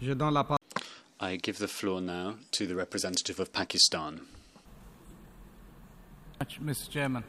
I give the floor now to the representative of Pakistan. Mr. Chairman,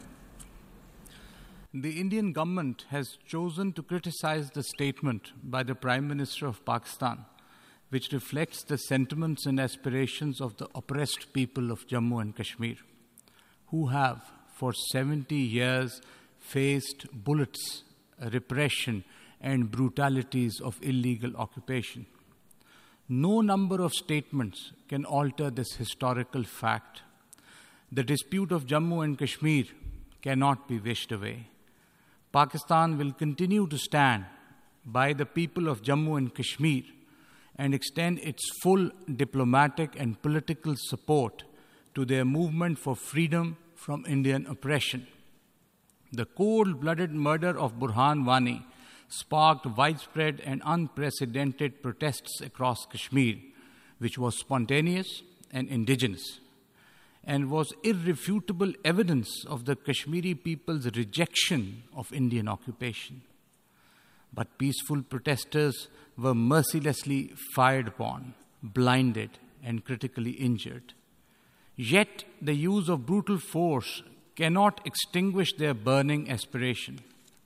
the Indian government has chosen to criticize the statement by the Prime Minister of Pakistan, which reflects the sentiments and aspirations of the oppressed people of Jammu and Kashmir, who have for 70 years faced bullets, repression, and brutalities of illegal occupation. No number of statements can alter this historical fact. The dispute of Jammu and Kashmir cannot be wished away. Pakistan will continue to stand by the people of Jammu and Kashmir and extend its full diplomatic and political support to their movement for freedom from Indian oppression. The cold-blooded murder of Burhan Wani sparked widespread and unprecedented protests across Kashmir, which was spontaneous and indigenous, and was irrefutable evidence of the Kashmiri people's rejection of Indian occupation. But peaceful protesters were mercilessly fired upon, blinded, and critically injured. Yet the use of brutal force cannot extinguish their burning aspiration.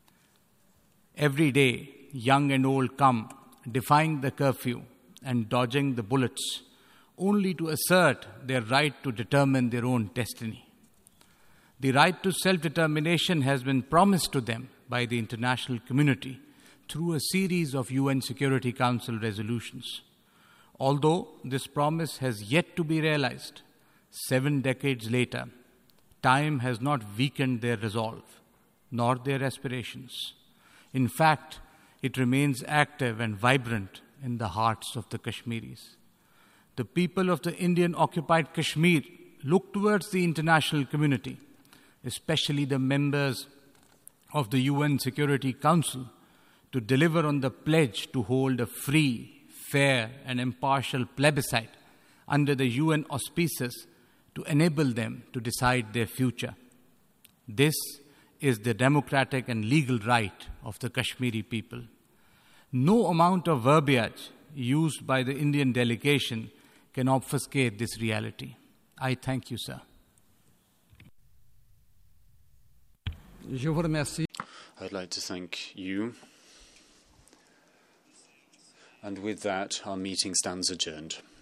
Every day, young and old come, defying the curfew and dodging the bullets, only to assert their right to determine their own destiny. The right to self-determination has been promised to them by the international community through a series of UN Security Council resolutions. Although this promise has yet to be realized, 7 decades later, time has not weakened their resolve, nor their aspirations. In fact, it remains active and vibrant in the hearts of the Kashmiris. The people of the Indian-occupied Kashmir look towards the international community, especially the members of the UN Security Council, to deliver on the pledge to hold a free, fair, and impartial plebiscite under the UN auspices to enable them to decide their future. This is the democratic and legal right of the Kashmiri people. No amount of verbiage used by the Indian delegation can obfuscate this reality. I thank you, sir. I'd like to thank you. And with that, our meeting stands adjourned.